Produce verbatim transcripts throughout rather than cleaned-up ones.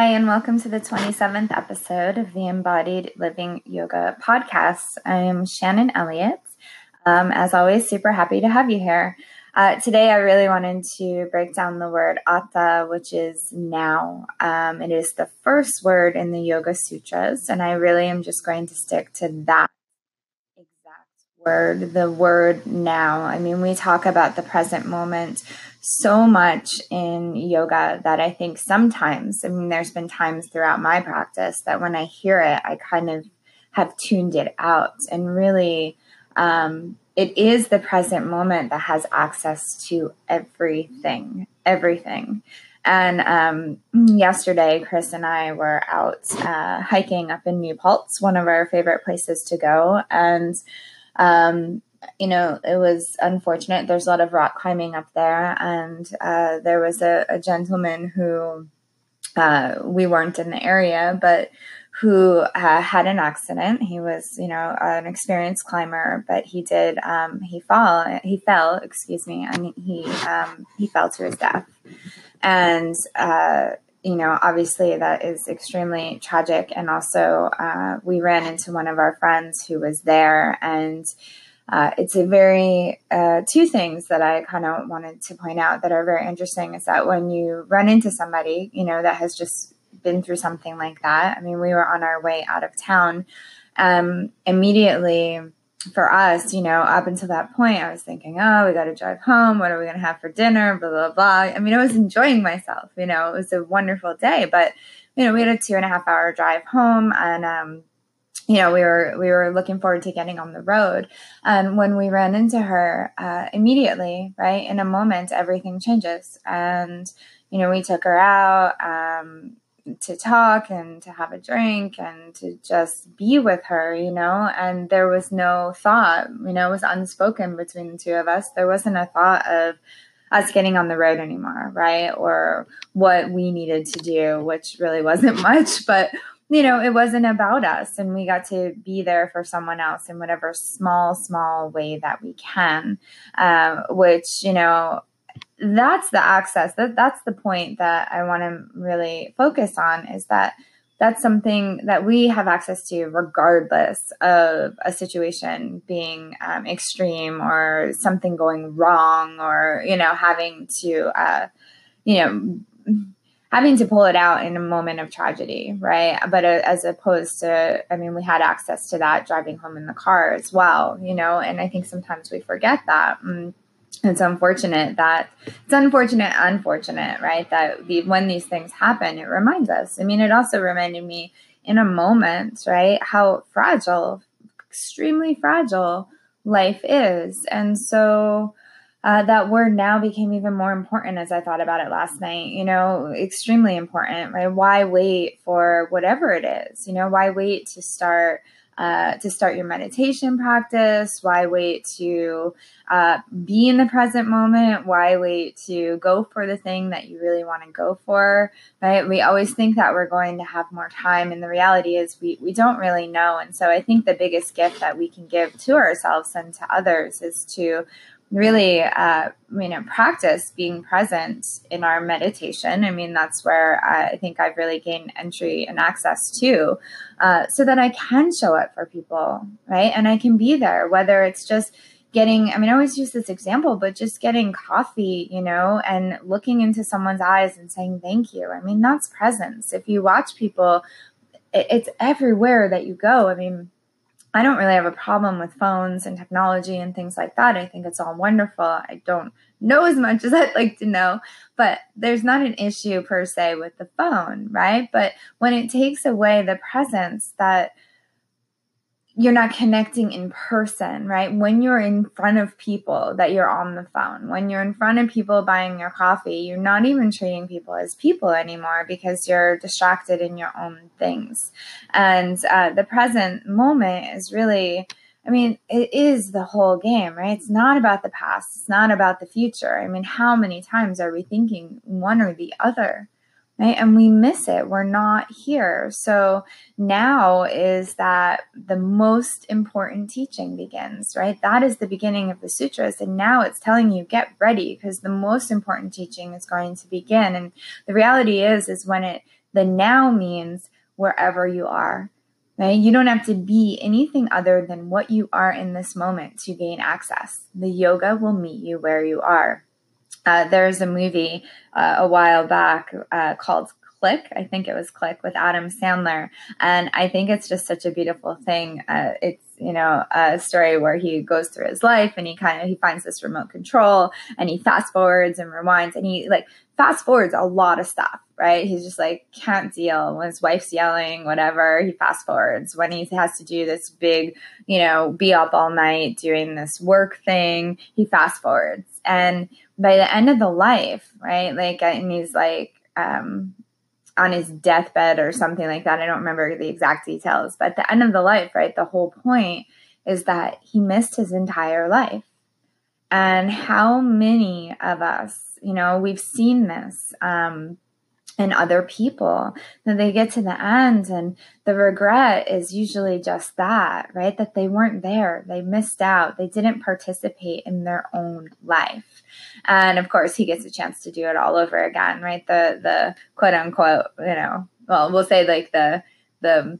and welcome to the twenty-seventh episode of the Embodied Living Yoga podcast. I'm Shannon Elliott. Um, as always, super happy to have you here. Uh, today, I really wanted to break down the word Atha, which is now. Um, it is the first word in the Yoga Sutras, and I really am just going to stick to that exact word, the word now. I mean, we talk about the present moment so much in yoga that I think sometimes, I mean, there's been times throughout my practice that when I hear it, I kind of have tuned it out. And really, um, it is the present moment that has access to everything, everything. And um, yesterday, Chris and I were out uh, hiking up in New Paltz, one of our favorite places to go. And um, you know, it was unfortunate. There's a lot of rock climbing up there. And uh, there was a, a gentleman who uh, we weren't in the area, but who uh, had an accident. He was, you know, an experienced climber, but he did, um, he fall, he fell, excuse me, and he, um, he fell to his death. And, uh, you know, obviously that is extremely tragic. And also uh, we ran into one of our friends who was there, and Uh, it's a very, uh, two things that I kind of wanted to point out that are very interesting is that when you run into somebody, you know, that has just been through something like that. I mean, we were on our way out of town. Um, immediately for us, you know, up until that point, I was thinking, oh, we got to drive home. What are we going to have for dinner? Blah, blah, blah. I mean, I was enjoying myself, you know, it was a wonderful day, but, you know, we had a two and a half hour drive home, and, um, you know, we were we were looking forward to getting on the road. And when we ran into her, uh, immediately, right, in a moment, everything changes. And, you know, we took her out um, to talk and to have a drink and to just be with her, you know, and there was no thought, you know, it was unspoken between the two of us. There wasn't a thought of us getting on the road anymore, right, or what we needed to do, which really wasn't much, but you know, it wasn't about us, and we got to be there for someone else in whatever small, small way that we can, um, which, you know, that's the access. That that's the point that I want to really focus on, is that that's something that we have access to regardless of a situation being um, extreme or something going wrong, or, you know, having to, uh, you know, having to pull it out in a moment of tragedy, right? But uh, as opposed to, I mean, we had access to that driving home in the car as well, you know, and I think sometimes we forget that. And it's unfortunate that, it's unfortunate, unfortunate, right? That the, when these things happen, it reminds us. I mean, it also reminded me in a moment, right, how fragile, extremely fragile life is. And so Uh, that word now became even more important as I thought about it last night, you know, extremely important, right? Why wait for whatever it is? You know, why wait to start, uh, to start your meditation practice? Why wait to uh, be in the present moment? Why wait to go for the thing that you really want to go for, right? We always think that we're going to have more time, and the reality is we, we don't really know. And so I think the biggest gift that we can give to ourselves and to others is to really, uh, you know, practice being present in our meditation. I mean, that's where I think I've really gained entry and access to, uh, so that I can show up for people, right? And I can be there, whether it's just getting, I mean, I always use this example, but just getting coffee, you know, and looking into someone's eyes and saying, thank you. I mean, that's presence. If you watch people, it, it's everywhere that you go. I mean, I don't really have a problem with phones and technology and things like that. I think it's all wonderful. I don't know as much as I'd like to know, but there's not an issue per se with the phone, right? But when it takes away the presence that you're not connecting in person, right? When you're in front of people, that you're on the phone. When you're in front of people buying your coffee, you're not even treating people as people anymore because you're distracted in your own things. And uh, the present moment is really, I mean, it is the whole game, right? It's not about the past. It's not about the future. I mean, how many times are we thinking one or the other? Right? And we miss it. We're not here. So now is that the most important teaching begins, right? That is the beginning of the sutras. And now it's telling you, get ready, because the most important teaching is going to begin. And the reality is, is when it The now means wherever you are, right? You don't have to be anything other than what you are in this moment to gain access. The yoga will meet you where you are. Uh, there's a movie uh, a while back uh, called Click. I think it was Click with Adam Sandler. And I think it's just such a beautiful thing. Uh, it's, you know, a story where he goes through his life and he kind of, he finds this remote control and he fast forwards and rewinds and he like fast forwards a lot of stuff, right? He's just like, can't deal when his wife's yelling, whatever, he fast forwards. When he has to do this big, you know, be up all night doing this work thing, he fast forwards. And by the end of the life, right? Like, and he's like, um, on his deathbed or something like that. I don't remember the exact details, but at the end of the life, right? The whole point is that he missed his entire life. And how many of us, you know, we've seen this, um, in other people, that they get to the end and the regret is usually just that, right? That they weren't there. They missed out. They didn't participate in their own life. And of course he gets a chance to do it all over again, right? The, the quote unquote, you know, well, we'll say like the, the,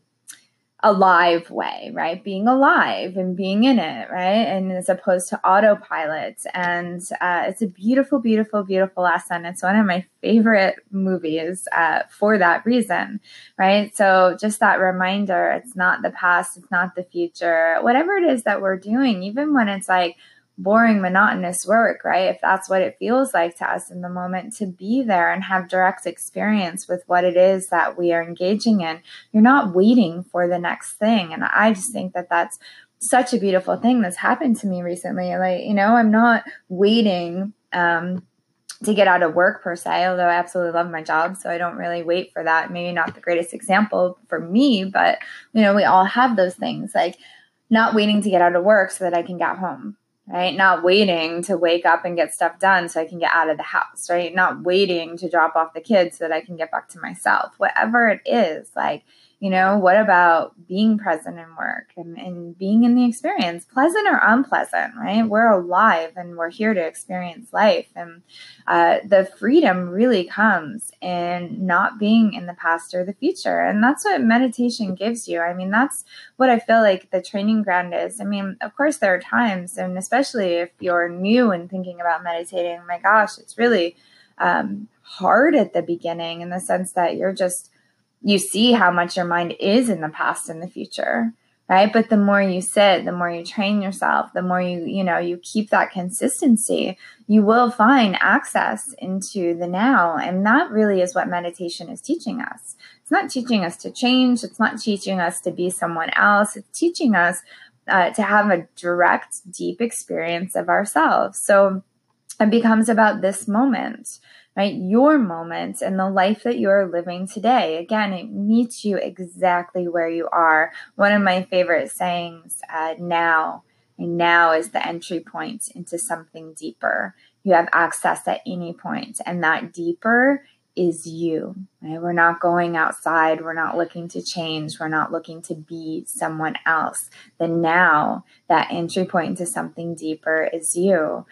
alive way, right? Being alive and being in it, right? And as opposed to autopilot. And uh, it's a beautiful, beautiful, beautiful lesson. It's one of my favorite movies uh, for that reason, right? So just that reminder, it's not the past, it's not the future, whatever it is that we're doing, even when it's like boring, monotonous work, right? If that's what it feels like to us in the moment, to be there and have direct experience with what it is that we are engaging in. You're not waiting for the next thing. And I just think that that's such a beautiful thing that's happened to me recently. Like, you know, I'm not waiting, um, to get out of work per se, although I absolutely love my job. So I don't really wait for that. Maybe not the greatest example for me, but you know, we all have those things, like not waiting to get out of work so that I can get home. Right? Not waiting to wake up and get stuff done so I can get out of the house, right? Not waiting to drop off the kids so that I can get back to myself. Whatever it is, like, you know, what about being present in work and, and being in the experience, pleasant or unpleasant, right? We're alive and we're here to experience life. And uh, the freedom really comes in not being in the past or the future. And that's what meditation gives you. I mean, that's what I feel like the training ground is. I mean, of course, there are times, and especially if you're new and thinking about meditating, my gosh, it's really um, hard at the beginning in the sense that you're just, you see how much your mind is in the past and the future, right? But the more you sit, the more you train yourself, the more you, you know, you keep that consistency, you will find access into the now. And that really is what meditation is teaching us. It's not teaching us to change. It's not teaching us to be someone else. It's teaching us uh, to have a direct, deep experience of ourselves. So it becomes about this moment, right? Your moment and the life that you're living today. Again, it meets you exactly where you are. One of my favorite sayings, uh, now, and now is the entry point into something deeper. You have access at any point, and that deeper is you, right? We're not going outside. We're not looking to change. We're not looking to be someone else. The now, that entry point into something deeper is you.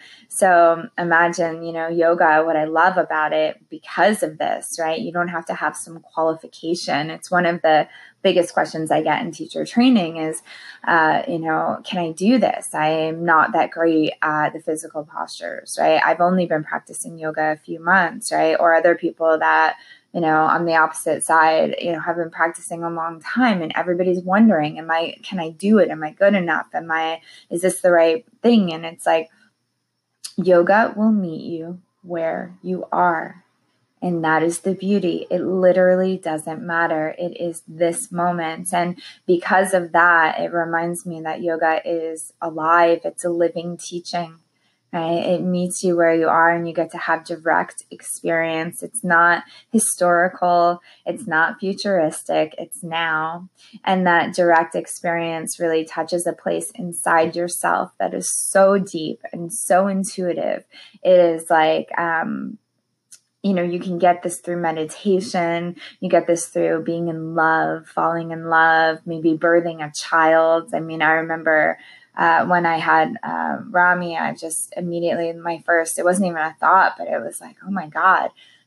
So imagine, you know, yoga, what I love about it because of this, right? You don't have to have some qualification. It's one of the biggest questions I get in teacher training is, uh, you know, can I do this? I am not that great at the physical postures, right? I've only been practicing yoga a few months, right? Or other people that, you know, on the opposite side, you know, have been practicing a long time and everybody's wondering, am I, can I do it? Am I good enough? Am I, is this the right thing? And it's like, yoga will meet you where you are. And that is the beauty. It literally doesn't matter. It is this moment. And because of that, it reminds me that yoga is alive. It's a living teaching, right? It meets you where you are and you get to have direct experience. It's not historical. It's not futuristic. It's now. And that direct experience really touches a place inside yourself that is so deep and so intuitive. It is like, um, you know, you can get this through meditation. You get this through being in love, falling in love, maybe birthing a child. I mean, I remember uh, when I had uh, Rami, I just immediately, my first, it wasn't even a thought, but it was like, oh my God,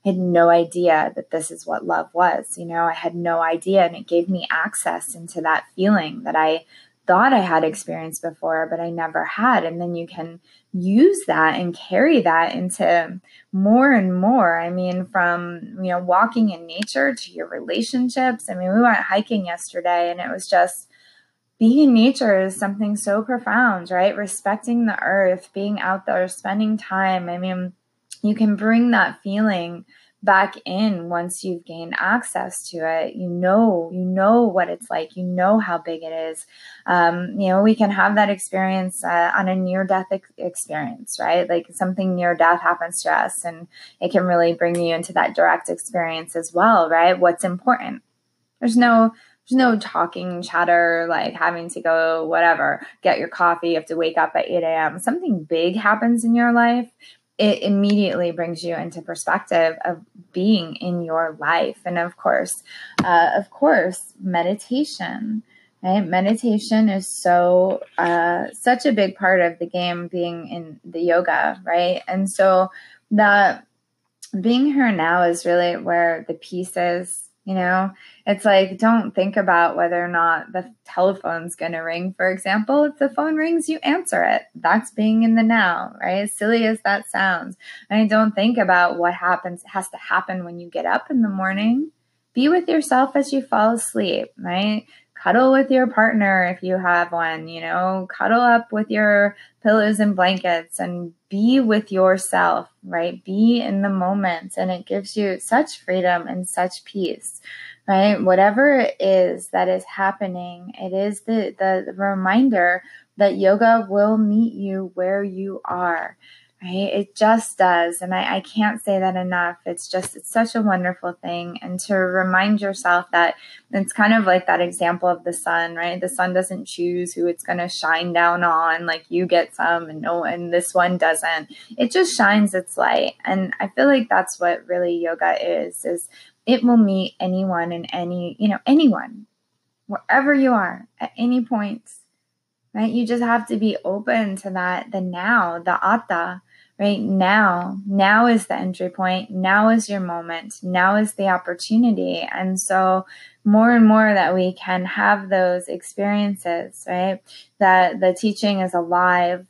had no idea that this is what love was. You know, I had no idea. And it gave me access into that feeling that I thought I had experienced before, but I never had. And then you can use that and carry that into more and more. I mean, from, you know, walking in nature to your relationships. I mean, we went hiking yesterday and it was just, being in nature is something so profound, right? Respecting the earth, being out there, spending time. I mean, you can bring that feeling back in once you've gained access to it. You know, you know what it's like. You know how big it is. Um, you know, we can have that experience uh, on a near-death ex- experience, right? Like something near death happens to us and it can really bring you into that direct experience as well, right? What's important? There's no There's no talking chatter, like having to go, whatever, get your coffee. You have to wake up at eight a.m. Something big happens in your life. It immediately brings you into perspective of being in your life. And of course, uh, of course, meditation, right? Meditation is so, uh, such a big part of the game being in the yoga, right? And so that being here now is really where the peace is. You know, it's like, don't think about whether or not the telephone's going to ring, for example. If the phone rings, you answer it. That's being in the now, right? As silly as that sounds. And don't think about what happens, has to happen when you get up in the morning. Be with yourself as you fall asleep, right? Cuddle with your partner if you have one, you know, cuddle up with your pillows and blankets and be with yourself, right? Be in the moment. And it gives you such freedom and such peace, right? Whatever it is that is happening, it is the, the, the reminder that yoga will meet you where you are. Right? It just does. And I, I can't say that enough. It's just, it's such a wonderful thing. And to remind yourself that it's kind of like that example of the sun, right? The sun doesn't choose who it's going to shine down on. Like you get some and no, and this one doesn't. It just shines its light. And I feel like that's what really yoga is, is it will meet anyone and any, you know, anyone, wherever you are at any point, right? You just have to be open to that, the now, the atta. Right now, now is the entry point. Now is your moment. Now is the opportunity. And so more and more that we can have those experiences, right? That the teaching is alive.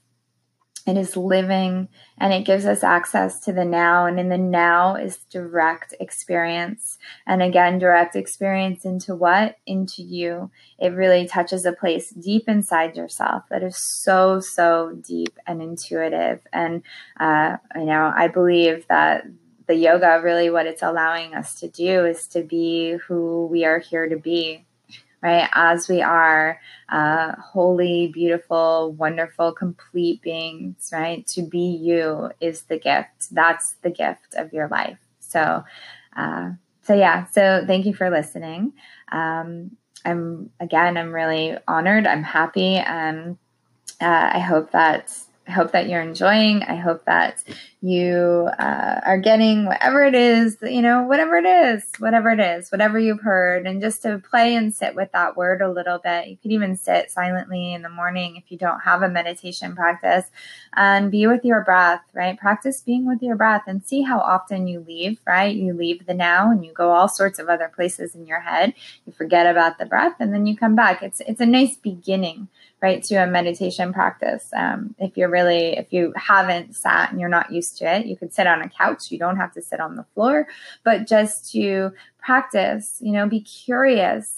It is living and it gives us access to the now. And in the now is direct experience. And again, direct experience into what? Into you. It really touches a place deep inside yourself that is so, so deep and intuitive. And, uh, you know, I believe that the yoga, really what it's allowing us to do is to be who we are here to be. Right, as we are uh, holy, beautiful, wonderful, complete beings, right? To be you is the gift. That's the gift of your life. So, uh, so yeah. So thank you for listening. Um, I'm again, I'm really honored. I'm happy, and uh, I hope that. I hope that you're enjoying. I hope that you uh, are getting whatever it is, you know, whatever it is, whatever it is, whatever you've heard, and just to play and sit with that word a little bit. You could even sit silently in the morning if you don't have a meditation practice, and be with your breath, right? Practice being with your breath and see how often you leave, right? You leave the now and you go all sorts of other places in your head. You forget about the breath and then you come back. It's, it's a nice beginning, right, to a meditation practice. Um, if you're really, if you haven't sat and you're not used to it, you could sit on a couch. You don't have to sit on the floor, but just to practice, you know, be curious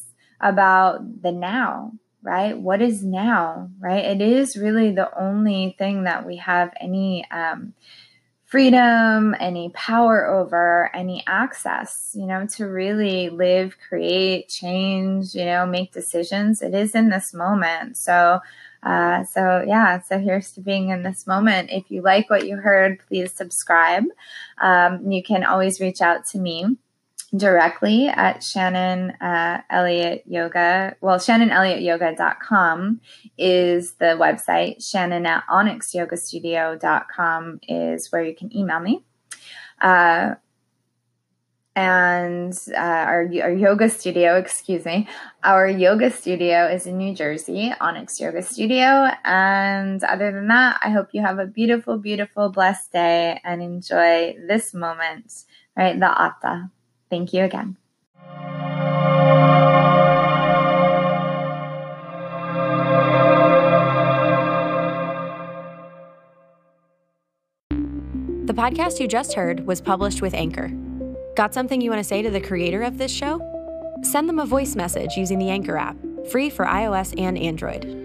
about the now, right? What is now, right? It is really the only thing that we have any, um, freedom, any power over, any access, you know, to really live, create, change, you know, make decisions. It is in this moment. So, uh, so yeah, so here's to being in this moment. If you like what you heard, please subscribe. Um, you can always reach out to me directly at Shannon uh, Elliott Yoga. Well, shannon elliott yoga dot com is the website. Shannon at onyx yoga studio dot com is where you can email me. Uh, and uh, our, our yoga studio, excuse me, our yoga studio is in New Jersey, Onyx Yoga Studio. And other than that, I hope you have a beautiful, beautiful, blessed day and enjoy this moment, right? The Atta. Thank you again. The podcast you just heard was published with Anchor. Got something you want to say to the creator of this show? Send them a voice message using the Anchor app, free for iOS and Android.